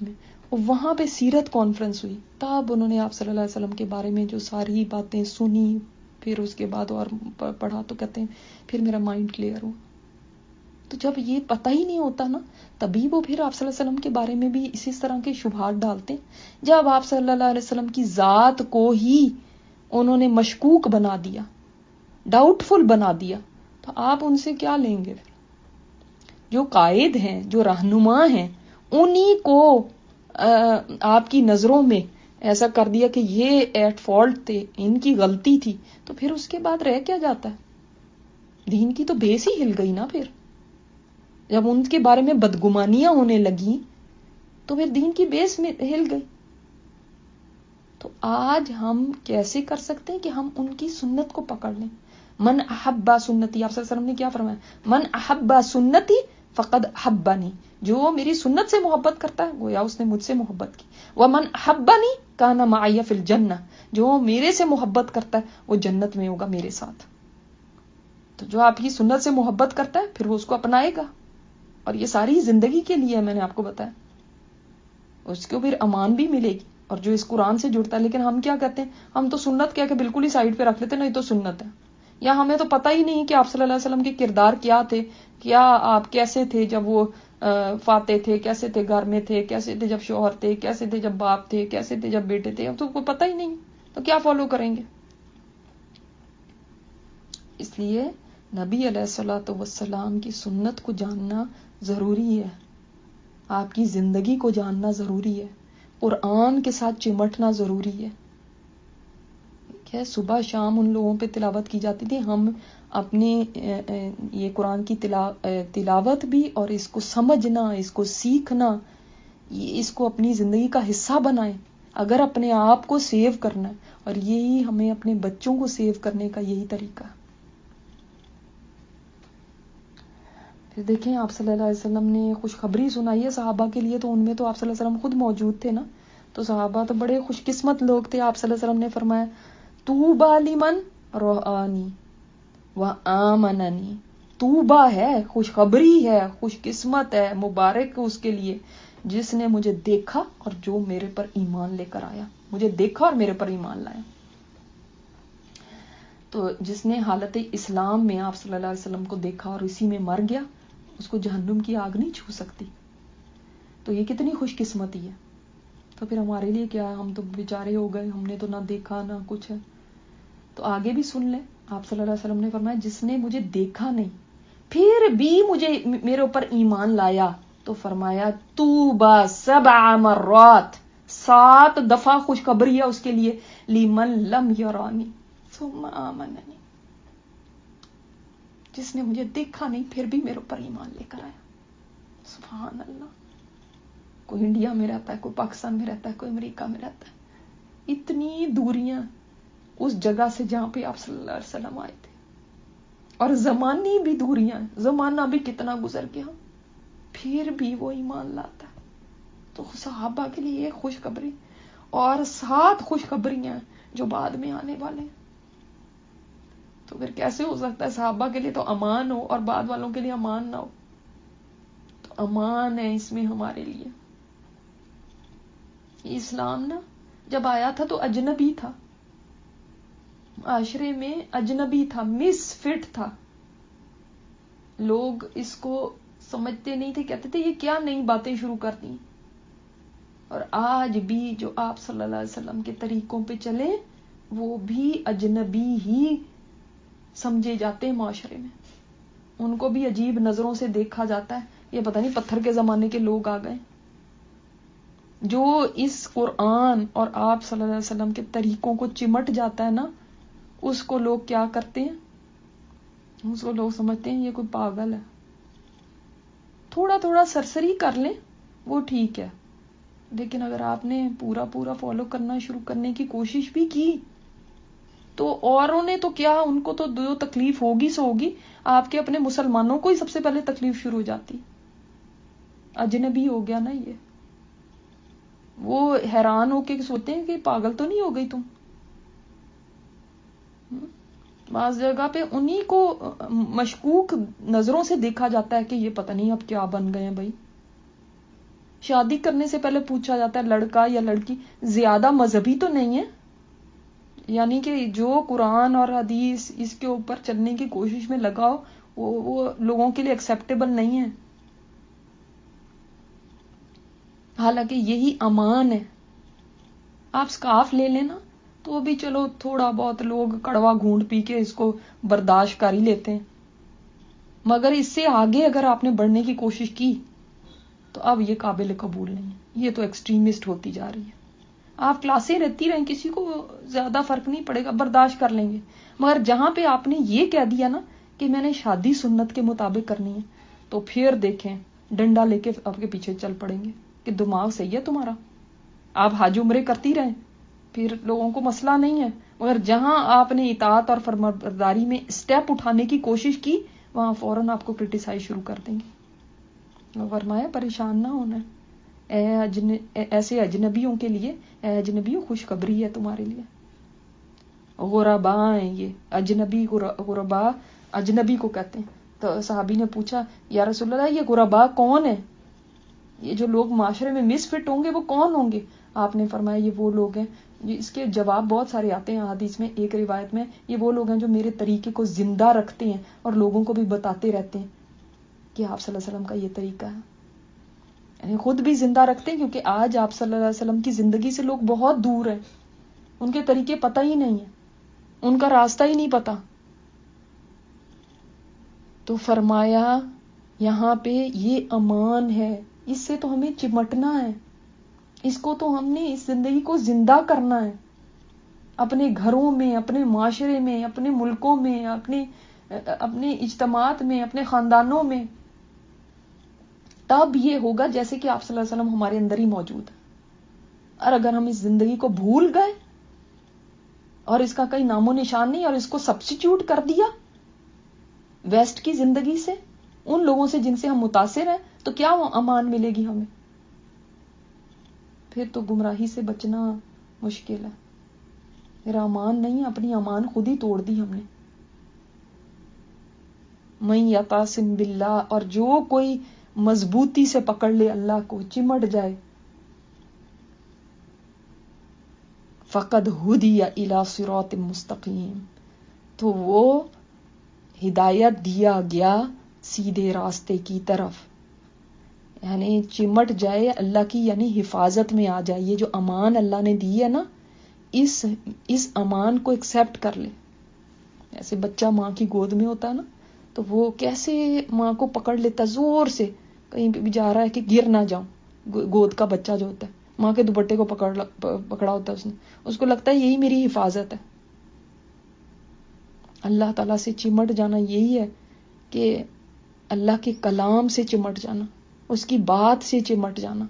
وہاں پہ سیرت کانفرنس ہوئی، تب انہوں نے آپ صلی اللہ علیہ وسلم کے بارے میں جو ساری باتیں سنی، پھر اس کے بعد اور پڑھا تو کہتے ہیں پھر میرا مائنڈ کلیئر ہوا. تو جب یہ پتہ ہی نہیں ہوتا نا، تبھی وہ پھر آپ صلی اللہ علیہ وسلم کے بارے میں بھی اسی طرح کے شبہات ڈالتے ہیں. جب آپ صلی اللہ علیہ وسلم کی ذات کو ہی انہوں نے مشکوک بنا دیا، ڈاؤٹ فل بنا دیا، تو آپ ان سے کیا لیں گے؟ جو قائد ہیں، جو رہنما ہیں، انہی کو آپ کی نظروں میں ایسا کر دیا کہ یہ ایٹ فالٹ تھے، ان کی غلطی تھی، تو پھر اس کے بعد رہ کیا جاتا ہے؟ دین کی تو بیس ہی ہل گئی نا. پھر جب ان کے بارے میں بدگمانیاں ہونے لگیں تو پھر دین کی بیس میں ہل گئی. تو آج ہم کیسے کر سکتے ہیں کہ ہم ان کی سنت کو پکڑ لیں؟ من احب سنتی، آپ صلی اللہ علیہ وسلم نے کیا فرمایا؟ من احب سنتی فقد احبنی، جو میری سنت سے محبت کرتا ہے گویا اس نے مجھ سے محبت کی. ومن احبنی کان معی فی الجنہ، جو میرے سے محبت کرتا ہے وہ جنت میں ہوگا میرے ساتھ. تو جو آپ کی سنت سے محبت کرتا ہے پھر وہ اس کو اپنائے گا، اور یہ ساری زندگی کے لیے میں نے آپ کو بتایا، اس کو پھر امان بھی ملے گی. اور جو اس قرآن سے جڑتا ہے، لیکن ہم کیا کہتے ہیں، ہم تو سنت کہہ کے بالکل ہی سائڈ پہ رکھ لیتے ہیں، نہیں تو سنت ہے، یا ہمیں تو پتہ ہی نہیں کہ آپ صلی اللہ علیہ وسلم کے کردار کیا تھے، کیا آپ کیسے تھے جب وہ فاتح تھے، کیسے تھے گھر میں تھے، کیسے تھے جب شوہر تھے، کیسے تھے جب باپ تھے، کیسے تھے جب بیٹے تھے، اب تو کوئی پتہ ہی نہیں، تو کیا فالو کریں گے؟ اس لیے نبی علیہ الصلوۃ والسلام کی سنت کو جاننا ضروری ہے، آپ کی زندگی کو جاننا ضروری ہے، قرآن کے ساتھ چمٹنا ضروری ہے. صبح شام ان لوگوں پہ تلاوت کی جاتی تھی، ہم اپنے یہ قرآن کی تلاوت بھی اور اس کو سمجھنا، اس کو سیکھنا، اس کو اپنی زندگی کا حصہ بنائیں اگر اپنے آپ کو سیو کرنا ہے، اور یہی ہمیں اپنے بچوں کو سیو کرنے کا یہی طریقہ ہے. پھر دیکھیں آپ صلی اللہ علیہ وسلم نے خوشخبری سنائی ہے صحابہ کے لیے، تو ان میں تو آپ صلی اللہ علیہ وسلم خود موجود تھے نا، تو صحابہ تو بڑے خوش قسمت لوگ تھے. آپ صلی اللہ علیہ وسلم نے فرمایا طوبی لمن رآنی وآمننی، طوبا ہے، خوشخبری ہے، خوش قسمت ہے، مبارک اس کے لیے جس نے مجھے دیکھا اور جو میرے پر ایمان لے کر آیا. مجھے دیکھا اور میرے پر ایمان لایا. تو جس نے حالت اسلام میں آپ صلی اللہ علیہ وسلم کو دیکھا اور اسی میں مر گیا، اس کو جہنم کی آگ نہیں چھو سکتی. تو یہ کتنی خوش قسمتی ہے. تو پھر ہمارے لیے کیا ہے، ہم تو بیچارے ہو گئے، ہم نے تو نہ دیکھا نہ کچھ ہے. تو آگے بھی سن لیں، آپ صلی اللہ علیہ وسلم نے فرمایا جس نے مجھے دیکھا نہیں پھر بھی مجھے میرے اوپر ایمان لایا، تو فرمایا طوبی 7 مرات، 7 دفعہ خوشخبری ہے اس کے لیے، لمن لم یرانی ثم آمننی، جس نے مجھے دیکھا نہیں پھر بھی میرے اوپر ایمان لے کر آیا. سبحان اللہ. کوئی انڈیا میں رہتا ہے، کوئی پاکستان میں رہتا ہے، کوئی امریکہ میں رہتا ہے، اتنی دوریاں اس جگہ سے جہاں پہ آپ صلی اللہ علیہ وسلم آئے تھے، اور زمانی بھی دوریاں، زمانہ بھی کتنا گزر گیا، پھر بھی وہ ایمان لاتا ہے. تو صحابہ کے لیے ایک خوشخبری اور 7 خوشخبریاں جو بعد میں آنے والے ہیں. تو پھر کیسے ہو سکتا ہے صحابہ کے لیے تو امان ہو اور بعد والوں کے لیے امان نہ ہو؟ تو امان ہے اس میں ہمارے لیے. اسلام نا جب آیا تھا تو اجنبی تھا، معاشرے میں اجنبی تھا، مس فٹ تھا. لوگ اس کو سمجھتے نہیں تھے، کہتے تھے یہ کیا نئی باتیں شروع کر دی. اور آج بھی جو آپ صلی اللہ علیہ وسلم کے طریقوں پہ چلے وہ بھی اجنبی ہی سمجھے جاتے ہیں معاشرے میں. ان کو بھی عجیب نظروں سے دیکھا جاتا ہے، یہ پتہ نہیں پتھر کے زمانے کے لوگ آ گئے. جو اس قرآن اور آپ صلی اللہ علیہ وسلم کے طریقوں کو چمٹ جاتا ہے نا، اس کو لوگ کیا کرتے ہیں، اس کو لوگ سمجھتے ہیں یہ کوئی پاگل ہے. تھوڑا تھوڑا سرسری کر لیں وہ ٹھیک ہے، لیکن اگر آپ نے پورا فالو کرنا شروع کرنے کی کوشش بھی کی تو اوروں نے تو کیا، ان کو تو جو تکلیف ہوگی سو ہوگی، آپ کے اپنے مسلمانوں کو ہی سب سے پہلے تکلیف شروع ہو جاتی. اجنبی ہو گیا نا یہ. وہ حیران ہو کے سوچتے ہیں کہ پاگل تو نہیں ہو گئی تم. بعض جگہ پہ انہی کو مشکوک نظروں سے دیکھا جاتا ہے کہ یہ پتہ نہیں اب کیا بن گئے ہیں بھائی. شادی کرنے سے پہلے پوچھا جاتا ہے لڑکا یا لڑکی زیادہ مذہبی تو نہیں ہے، یعنی کہ جو قرآن اور حدیث اس کے اوپر چلنے کی کوشش میں لگاؤ وہ لوگوں کے لیے ایکسیپٹیبل نہیں ہے. حالانکہ یہی امان ہے. آپ سکارف لے لینا تو بھی چلو تھوڑا بہت لوگ کڑوا گھونٹ پی کے اس کو برداشت کر ہی لیتے ہیں، مگر اس سے آگے اگر آپ نے بڑھنے کی کوشش کی تو اب یہ قابل قبول نہیں ہے، یہ تو ایکسٹریمسٹ ہوتی جا رہی ہے. آپ کلاسیں رہتی رہیں، کسی کو زیادہ فرق نہیں پڑے گا، برداشت کر لیں گے. مگر جہاں پہ آپ نے یہ کہہ دیا نا کہ میں نے شادی سنت کے مطابق کرنی ہے، تو پھر دیکھیں ڈنڈا لے کے آپ کے پیچھے چل پڑیں گے کہ دماغ صحیح ہے تمہارا، آپ حج عمرے کرتی رہیں، پھر لوگوں کو مسئلہ نہیں ہے. مگر جہاں آپ نے اطاعت اور فرمانبرداری میں اسٹیپ اٹھانے کی کوشش کی وہاں فوراً آپ کو کرٹیسائز شروع کر دیں گے. فرمایا پریشان نہ ہونا ایسے اجنبیوں کے لیے، اے اجنبیوں خوشخبری ہے تمہارے لیے. غرباء ہیں یہ، اجنبی غرباء اجنبی کو کہتے ہیں. تو صحابی نے پوچھا یا رسول اللہ یہ غرباء کون ہے؟ یہ جو لوگ معاشرے میں مس فٹ ہوں گے وہ کون ہوں گے؟ آپ نے فرمایا یہ وہ لوگ ہیں. اس کے جواب بہت سارے آتے ہیں حدیث میں. ایک روایت میں یہ وہ لوگ ہیں جو میرے طریقے کو زندہ رکھتے ہیں اور لوگوں کو بھی بتاتے رہتے ہیں کہ آپ صلی اللہ علیہ وسلم کا یہ طریقہ ہے. یعنی خود بھی زندہ رکھتے ہیں، کیونکہ آج آپ صلی اللہ علیہ وسلم کی زندگی سے لوگ بہت دور ہیں، ان کے طریقے پتہ ہی نہیں ہیں، ان کا راستہ ہی نہیں پتا. تو فرمایا یہاں پہ یہ امان ہے، اس سے تو ہمیں چمٹنا ہے، اس کو تو ہم نے اس زندگی کو زندہ کرنا ہے، اپنے گھروں میں، اپنے معاشرے میں، اپنے ملکوں میں، اپنے اجتماعات میں، اپنے خاندانوں میں. تب یہ ہوگا جیسے کہ آپ صلی اللہ علیہ وسلم ہمارے اندر ہی موجود ہے. اور اگر ہم اس زندگی کو بھول گئے اور اس کا کوئی نام و نشان نہیں اور اس کو سبسٹیٹیوٹ کر دیا ویسٹ کی زندگی سے، ان لوگوں سے جن سے ہم متاثر ہیں، تو کیا وہ امان ملے گی ہمیں؟ پھر تو گمراہی سے بچنا مشکل ہے. میرا امان نہیں، اپنی امان خود ہی توڑ دی ہم نے. من یعتصم باللہ، اور جو کوئی مضبوطی سے پکڑ لے اللہ کو، چمٹ جائے، فقد ہدی الی صراط مستقیم، تو وہ ہدایت دیا گیا سیدھے راستے کی طرف. یعنی چمٹ جائے اللہ کی، یعنی حفاظت میں آ جائے. یہ جو امان اللہ نے دی ہے نا، اس امان کو ایکسیپٹ کر لے. ایسے بچہ ماں کی گود میں ہوتا ہے نا، تو وہ کیسے ماں کو پکڑ لیتا زور سے، کہیں پہ بھی جا رہا ہے کہ گر نہ جاؤں. گود کا بچہ جو ہوتا ہے ماں کے دوپٹے کو پکڑا ہوتا ہے اس نے، اس کو لگتا ہے یہی میری حفاظت ہے. اللہ تعالیٰ سے چمٹ جانا یہی ہے کہ اللہ کے کلام سے چمٹ جانا، اس کی بات سے چمٹ جانا.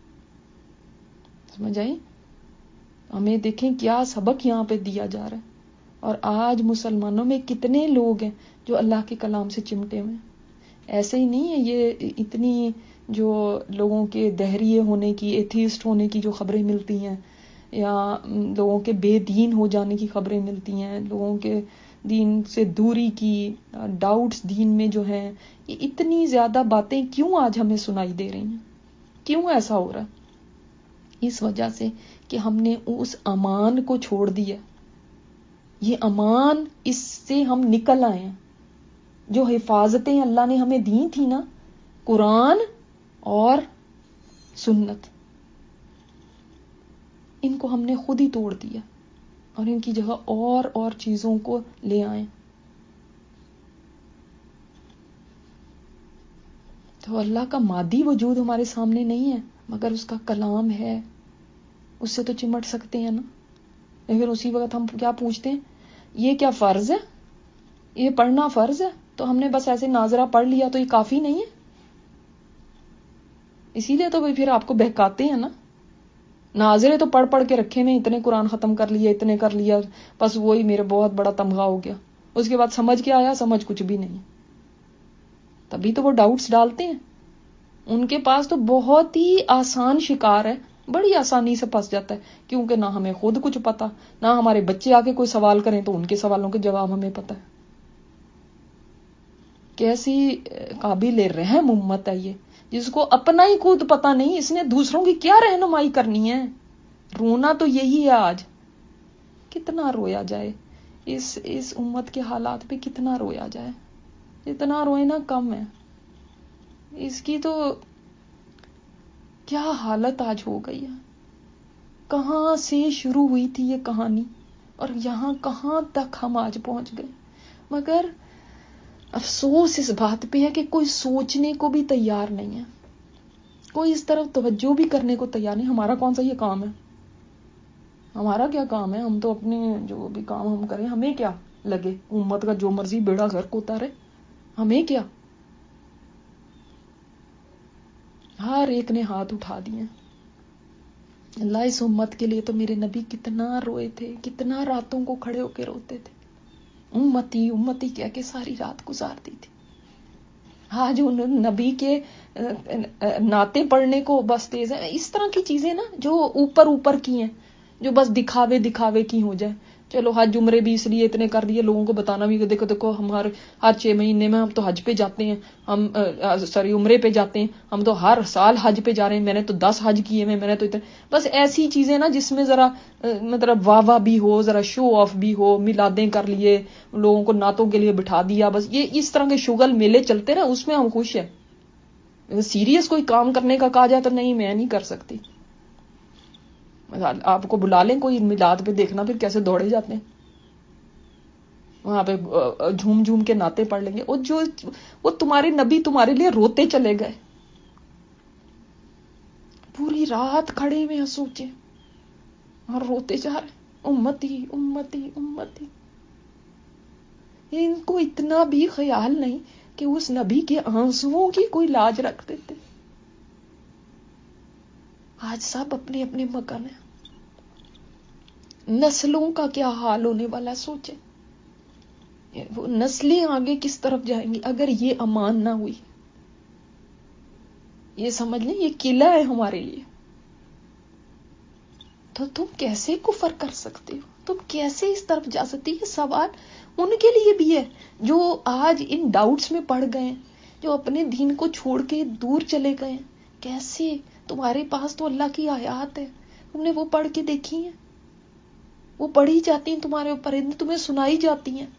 سمجھ آئی؟ ہمیں دیکھیں کیا سبق یہاں پہ دیا جا رہا ہے. اور آج مسلمانوں میں کتنے لوگ ہیں جو اللہ کے کلام سے چمٹے ہوئے ہیں. ایسے ہی نہیں ہے یہ اتنی جو لوگوں کے دہریے ہونے کی، ایتھیسٹ ہونے کی جو خبریں ملتی ہیں، یا لوگوں کے بے دین ہو جانے کی خبریں ملتی ہیں، لوگوں کے دین سے دوری کی، ڈاؤٹس دین میں جو ہیں، یہ اتنی زیادہ باتیں کیوں آج ہمیں سنائی دے رہی ہیں؟ کیوں ایسا ہو رہا ہے؟ اس وجہ سے کہ ہم نے اس امان کو چھوڑ دیا. یہ امان، اس سے ہم نکل آئے ہیں. جو حفاظتیں اللہ نے ہمیں دی تھی نا، قرآن اور سنت، ان کو ہم نے خود ہی توڑ دیا اور ان کی جگہ اور چیزوں کو لے آئے. تو اللہ کا مادی وجود ہمارے سامنے نہیں ہے، مگر اس کا کلام ہے، اس سے تو چمٹ سکتے ہیں نا. لیکن اسی وقت ہم کیا پوچھتے ہیں، یہ کیا فرض ہے؟ یہ پڑھنا فرض ہے؟ تو ہم نے بس ایسے ناظرہ پڑھ لیا تو یہ کافی نہیں ہے؟ اسی لیے تو پھر آپ کو بہکاتے ہیں نا. ناظرے تو پڑھ کے رکھے میں، اتنے قرآن ختم کر لیا، اتنے کر لیا، بس وہی میرے بہت بڑا تمغہ ہو گیا. اس کے بعد سمجھ کے آیا؟ سمجھ کچھ بھی نہیں. تبھی تو وہ ڈاؤٹس ڈالتے ہیں. ان کے پاس تو بہت ہی آسان شکار ہے، بڑی آسانی سے پھنس جاتا ہے، کیونکہ نہ ہمیں خود کچھ پتا، نہ ہمارے بچے آ کے کوئی سوال کریں تو ان کے سوالوں کے جواب ہمیں پتا ہے. کیسی قابل رحم امت ہے یہ، جس کو اپنا ہی خود پتا نہیں، اس نے دوسروں کی کیا رہنمائی کرنی ہے. رونا تو یہی ہے آج. کتنا رویا جائے اس امت کے حالات پہ، کتنا رویا جائے. جتنا روئے نا کم ہے. اس کی تو کیا حالت آج ہو گئی ہے. کہاں سے شروع ہوئی تھی یہ کہانی اور یہاں کہاں تک ہم آج پہنچ گئے. مگر افسوس اس بات پہ ہے کہ کوئی سوچنے کو بھی تیار نہیں ہے، کوئی اس طرف توجہ بھی کرنے کو تیار نہیں. ہمارا کون سا یہ کام ہے؟ ہمارا کیا کام ہے؟ ہم تو اپنے جو بھی کام ہم کریں، ہمیں کیا لگے امت کا جو مرضی بیڑا غرق ہوتا رہے، ہمیں کیا. ہر ایک نے ہاتھ اٹھا دیے. اللہ اس امت کے لیے تو میرے نبی کتنا روئے تھے، کتنا راتوں کو کھڑے ہو کے روتے تھے. امتی امتی کہہ کے ساری رات گزار دی تھی. آج ان نبی کے نعتیں پڑھنے کو بس تیز ہے. اس طرح کی چیزیں نا جو اوپر کی ہیں، جو بس دکھاوے کی ہو جائے. چلو حج عمرے بھی اس لیے اتنے کر دیے لوگوں کو بتانا بھی کہ دیکھو ہمارے ہر 6 مہینے میں ہم تو حج پہ جاتے ہیں، ہم عمرے پہ جاتے ہیں، ہم تو ہر سال حج پہ جا رہے ہیں، میں نے تو 10 حج کیے ہیں، میں نے تو اتنے. بس ایسی چیزیں نا جس میں ذرا مطلب واہ بھی ہو، ذرا شو آف بھی ہو، میلادیں کر لیے، لوگوں کو نعتوں کے لیے بٹھا دیا. بس یہ اس طرح کے شغل میلے چلتے نا، اس میں ہم خوش ہیں. سیریس کوئی کام کرنے کا کہا جائے تو نہیں، میں نہیں کر سکتی. آپ کو بلا لیں کوئی میلاد پہ، دیکھنا پھر کیسے دوڑے جاتے ہیں وہاں پہ، جھوم جھوم کے نعتیں پڑھ لیں گے. اور وہ تمہارے نبی تمہارے لیے روتے چلے گئے، پوری رات کھڑے ہوئے سوچے اور روتے جا رہے، امتی امتی امتی. ان کو اتنا بھی خیال نہیں کہ اس نبی کے آنسوؤں کی کوئی لاج رکھ دیتے. آج سب اپنے اپنے مکان ہیں. نسلوں کا کیا حال ہونے والا سوچے. وہ نسلیں آگے کس طرف جائیں گی اگر یہ امان نہ ہوئی. یہ سمجھ لیں یہ قلعہ ہے ہمارے لیے. تو تم کیسے کفر کر سکتے ہو؟ تم کیسے اس طرف جا سکتی؟ یہ سوال ان کے لیے بھی ہے جو آج ان ڈاؤٹس میں پڑ گئے ہیں، جو اپنے دین کو چھوڑ کے دور چلے گئے ہیں. کیسے؟ تمہارے پاس تو اللہ کی آیات ہے، تم نے وہ پڑھ کے دیکھی ہیں؟ وہ پڑھی جاتی ہیں تمہارے اوپر، تمہیں سنائی جاتی ہیں،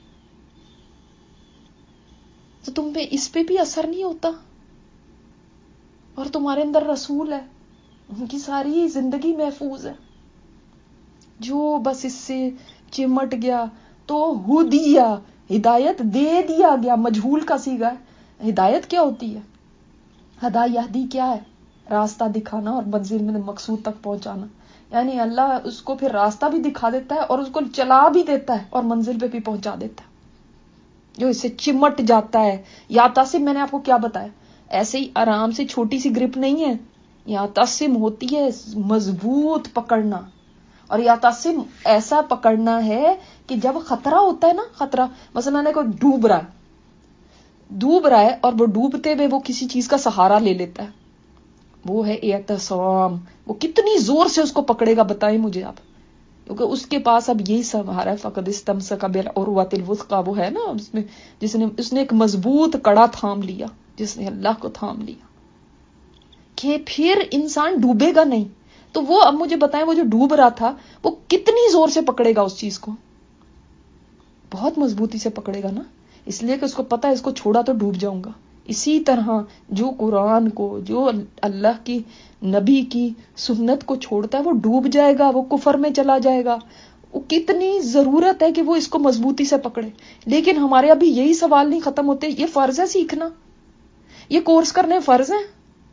تو تم پہ اس پہ بھی اثر نہیں ہوتا. اور تمہارے اندر رسول ہے، ان کی ساری زندگی محفوظ ہے. جو بس اس سے چمٹ گیا تو ہدیہ، ہدایت دے دیا گیا. مجہول کا صیغہ ہے. ہدایت کیا ہوتی ہے؟ ہدا یہدی کیا ہے؟ راستہ دکھانا اور منزل میں مقصود تک پہنچانا. یعنی اللہ اس کو پھر راستہ بھی دکھا دیتا ہے اور اس کو چلا بھی دیتا ہے اور منزل پہ بھی پہنچا دیتا ہے. جو اس سے چمٹ جاتا ہے. یا تاسم میں نے آپ کو کیا بتایا، ایسے ہی آرام سے چھوٹی سی گرپ نہیں ہے. یا تاسم ہوتی ہے مضبوط پکڑنا، اور یا تاسم ایسا پکڑنا ہے کہ جب خطرہ ہوتا ہے نا، خطرہ مثلا کوئی ڈوب رہا ہے اور وہ ڈوبتے ہوئے وہ کسی چیز کا سہارا لے لیتا ہے، وہ ہے اعتصام. وہ کتنی زور سے اس کو پکڑے گا بتائیں مجھے آپ، کیونکہ اس کے پاس اب یہی سہارا ہے. فقد استمسک بالعروۃ الوثقی، وہ ہے نا جس نے ایک مضبوط کڑا تھام لیا، جس نے اللہ کو تھام لیا کہ پھر انسان ڈوبے گا نہیں. تو وہ اب مجھے بتائیں، وہ جو ڈوب رہا تھا وہ کتنی زور سے پکڑے گا اس چیز کو؟ بہت مضبوطی سے پکڑے گا نا، اس لیے کہ اس کو پتا ہے اس کو چھوڑا تو ڈوب جاؤں گا. اسی طرح جو قرآن کو، جو اللہ کی نبی کی سنت کو چھوڑتا ہے وہ ڈوب جائے گا، وہ کفر میں چلا جائے گا. وہ کتنی ضرورت ہے کہ وہ اس کو مضبوطی سے پکڑے. لیکن ہمارے ابھی یہی سوال نہیں ختم ہوتے. یہ فرض ہے سیکھنا، یہ کورس کرنے فرض ہے.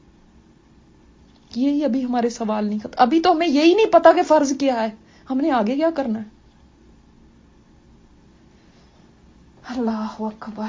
یہی ابھی ہمارے سوال نہیں ختم. ابھی تو ہمیں یہی نہیں پتا کہ فرض کیا ہے، ہم نے آگے کیا کرنا ہے. اللہ اکبر.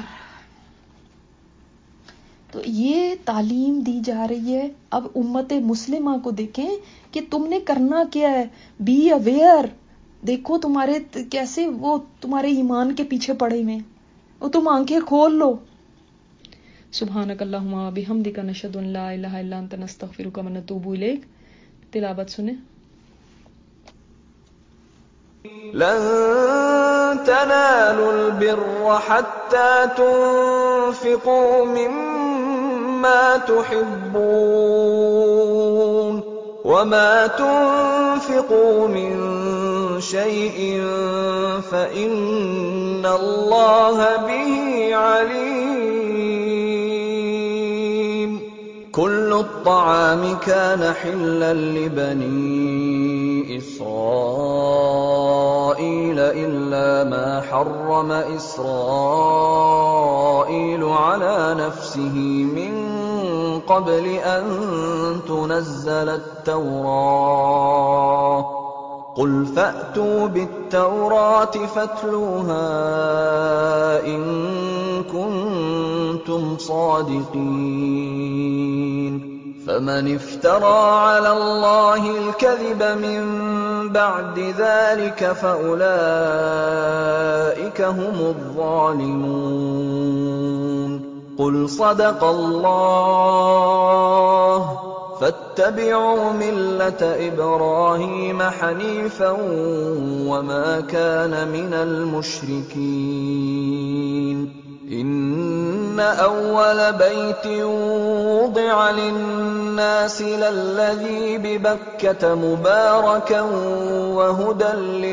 تو یہ تعلیم دی جا رہی ہے. اب امت مسلمہ کو دیکھیں کہ تم نے کرنا کیا ہے. Be aware. دیکھو تمہارے کیسے وہ تمہارے ایمان کے پیچھے پڑے ہوئے، وہ تم آنکھیں کھول لو. سبحانک اللہم و بحمدک نشہد ان لا الہ الا انت نستغفرک و نتوب الیک. تلاوت سنیں. تَنَالُوا الْبِرَّ حَتَّىٰ تُنفِقُوا مِمَّا تُحِبُّونَ ۚ وَمَا تُنفِقُوا مِن شَيْءٍ فَإِنَّ اللَّهَ بِهِ عَلِيمٌ. كُلُّ الطَّعَامِ كَانَ حِلًّا لِّبَنِي إِسْرَائِيلَ إِلَّا مَا حَرَّمَ إِسْرَائِيلُ عَلَىٰ نَفْسِهِ مِن قَبْلِ أَن تُنَزَّلَ التَّوْرَاةُ ۗ قُلْ فَأْتُوا بِالتَّوْرَاةِ فَاتْلُوهَا إِن كُنتُمْ صَادِقِينَ. فَمَنِ افْتَرَىٰ عَلَى اللَّهِ الْكَذِبَ مِن بَعْدِ ذَٰلِكَ فَأُولَٰئِكَ هُمُ الظَّالِمُونَ. قُلْ صَدَقَ اللَّهُ ۖ فَاتَّبِعُوا مِلَّةَ إِبْرَاهِيمَ حَنِيفًا وَمَا كَانَ مِنَ الْمُشْرِكِينَ. إِنَّ أَوَّلَ بَيْتٍ وُضِعَ لِلنَّاسِ لَلَّذِي بِبَكَّةَ مُبَارَكًا وَهُدًى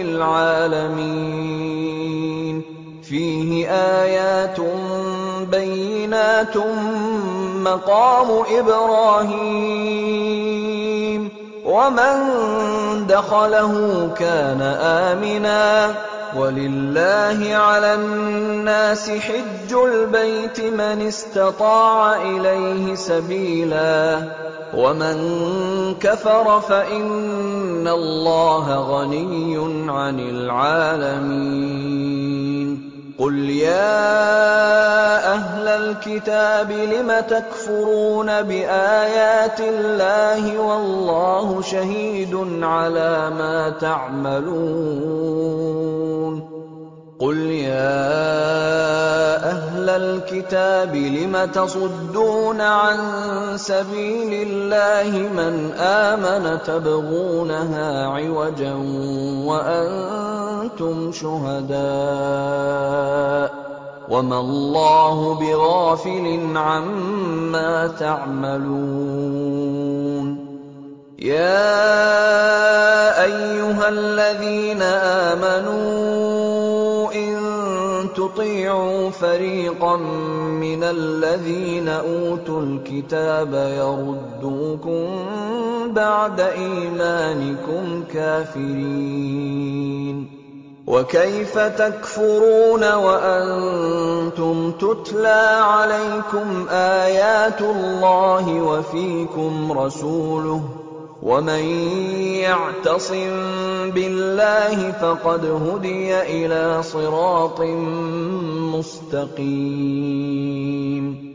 لِّلْعَالَمِينَ. فِيهِ آيَاتٌ بَيِّنَاتٌ مَّقَامُ إِبْرَاهِيمَ ۖ وَمَن دَخَلَهُ كَانَ آمِنًا ۗ وَلِلَّهِ عَلَى النَّاسِ حِجُّ الْبَيْتِ مَنِ اسْتَطَاعَ إِلَيْهِ سَبِيلًا ۚ وَمَن كَفَرَ فَإِنَّ اللَّهَ غَنِيٌّ عَنِ الْعَالَمِينَ. قُلْ يَا أَهْلَ الْكِتَابِ لِمَ تَكْفُرُونَ بِآيَاتِ اللَّهِ وَاللَّهُ شَهِيدٌ عَلَىٰ مَا تَعْمَلُونَ. قُلْ يَا أَهْلَ الْكِتَابِ لِمَ تَصُدُّونَ عَن سَبِيلِ اللَّهِ مَنْ آمَنَ تَبْغُونَهَا عِوَجًا وَأَنتُمْ شُهَدَاءُ ۗ وَمَا اللَّهُ بِغَافِلٍ عَمَّا تَعْمَلُونَ. يَا أَيُّهَا الَّذِينَ آمَنُوا إِن تُطِيعُوا فَرِيقًا مِّنَ الَّذِينَ أُوتُوا الْكِتَابَ يَرُدُّوكُم بَعْدَ إِيمَانِكُمْ كَافِرِينَ. وَكَيْفَ تَكْفُرُونَ وَأَنتُمْ تُتْلَىٰ عَلَيْكُمْ آيَاتُ اللَّهِ وَفِيكُمْ رَسُولُهُ ۗ وَمَن يَعْتَصِم بِاللَّهِ فَقَدْ هُدِيَ إِلَىٰ صِرَاطٍ مُّسْتَقِيمٍ.